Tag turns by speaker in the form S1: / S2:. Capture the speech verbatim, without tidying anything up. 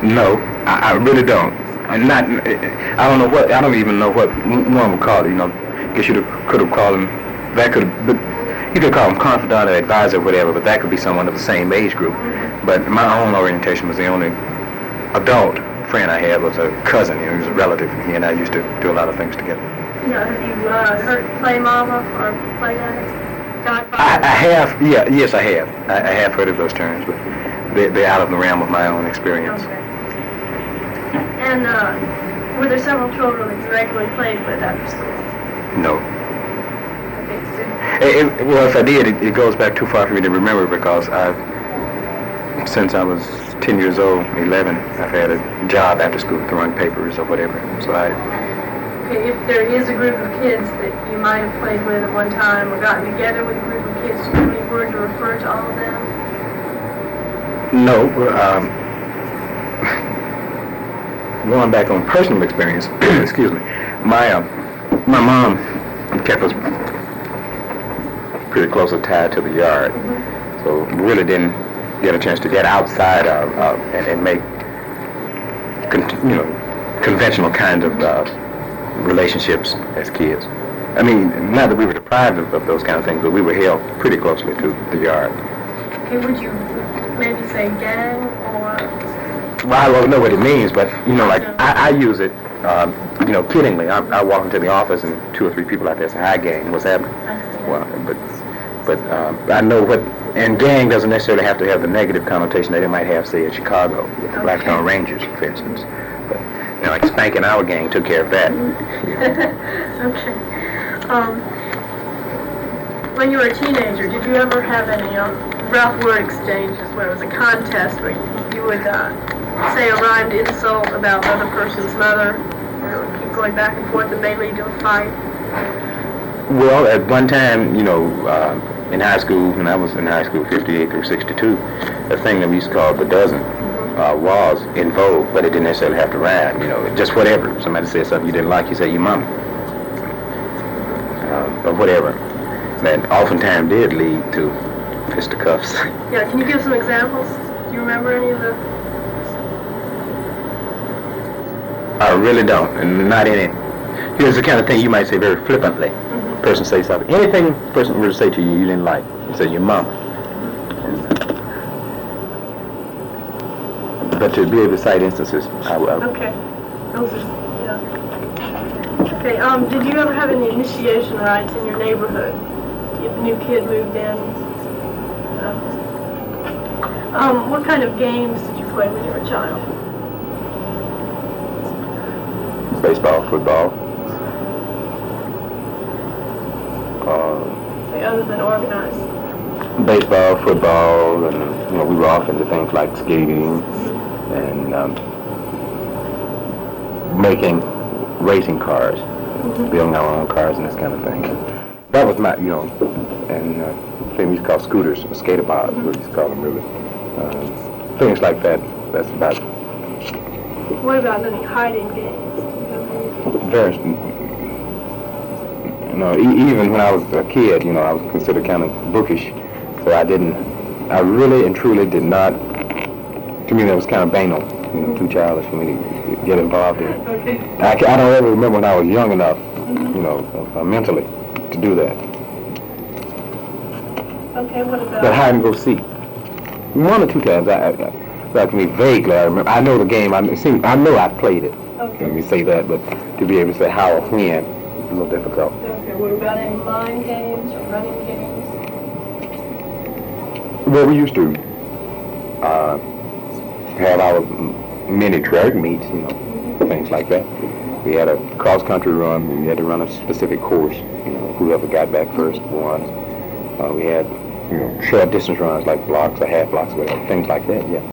S1: No, I, I really don't. I'm not. I don't know what. I don't even know what one would call it. You know, guess you could have called him. That could. But you could call him confidant or advisor, or whatever. But that could be someone of the same age group. But my own orientation was the only adult friend I had was a cousin. You know, he was a relative, and he and I used to do a lot of things together.
S2: Yeah, have you uh, heard Play Mama or Play Daddy? Godfather?
S1: I, I have. Yeah. Yes, I have. I, I have heard of those terms, but they, they're out of the realm of my own experience.
S2: Okay. And uh, were there several children that you regularly played with after school?
S1: No.
S2: Okay, so
S1: It, it, well, if I did, it, it goes back too far for me to remember because I've, since I was ten years old, eleven, I've had a job after school throwing papers or whatever. So I,
S2: okay, if there is a group of kids that you might have played with at one time or gotten together with a group of kids, do you have any word to refer to all of them?
S1: no, um, going back on personal experience, excuse me, my uh, my mom kept us pretty closely tied to the yard,
S2: Mm-hmm.
S1: so we really didn't get a chance to get outside uh, uh, and, and make, con- you know, conventional kind of uh, relationships as kids. I mean, not that we were deprived of, of those kind of things, but we were held pretty closely to the yard.
S2: Okay, would you maybe say gang or...
S1: Well, I don't know what it means, but, you know, like, I, I use it, um, you know, kiddingly. I, I walk into the office and two or three people out there say, "Hi, gang, what's happening?" Well, but, but um, I know what, and gang doesn't necessarily have to have the negative connotation that it might have, say, in Chicago, with the
S2: Okay.
S1: Blackstone Rangers, for instance. But, you know, like Spanking Our Gang took care of that. You know.
S2: Okay. Um, when you were a teenager, did you ever have any um, rough word exchanges where it was a contest where you, you would uh, say a rhymed insult about the other person's mother, and it would keep going back and forth and may lead to a fight?
S1: Well, at one time, you know, uh, in high school, when I was in high school, fifty-eight through sixty-two, the thing that we used to call the dozen uh, was in vogue, but it didn't necessarily have to rhyme, you know, just whatever. If somebody said something you didn't like, you say, "Your mama," uh, or whatever. That oftentimes did lead to fisticuffs.
S2: Yeah, can you give some examples? Do you remember any of the...
S1: I really don't, and not any. Here's the kind of thing you might say very flippantly.
S2: Mm-hmm.
S1: Person say something. Anything the person were to say to you you didn't like, you say, "Your mama." And, but to be able to cite instances, I will.
S2: Okay. Those are, yeah. Okay, um, did you ever have any initiation rites in your neighborhood? If a new kid moved in? Uh, um, what kind of games did you play when you were a child?
S1: Baseball, football. Uh,
S2: Say, other than organized?
S1: baseball, football, and you know we were off into things like skating and um, making racing cars,
S2: Mm-hmm.
S1: building our own cars and this kind of thing. That was my, you know, and uh, thing we used to call scooters, or skater bars, we used to call them really. Uh, things like that. That's about
S2: What about any hiding games? Do you have any?
S1: very. You know, e- even when I was a kid, you know, I was considered kind of bookish, so I didn't. I really and truly did not. To me, that was kind of banal, you know, too childish for me to get involved in.
S2: Okay.
S1: I, ca- I don't ever remember when I was young enough,
S2: Mm-hmm.
S1: you know, uh, mentally, to do that.
S2: Okay, what about...
S1: But hide and go seek. One or two times, I, I, like me vaguely, I remember. I know the game. I see. I know I played it.
S2: Okay.
S1: Let me say that, but to be able to say how or when, is a little difficult.
S2: Okay, what about any mind games or running games?
S1: Well, we used to uh, have our m- mini drag meets, you know, things like that. We had a cross-country run. We had to run a specific course. You know, whoever got back first won. Uh, we had, you know, short distance runs like blocks or half blocks, whatever, things like that. Yeah.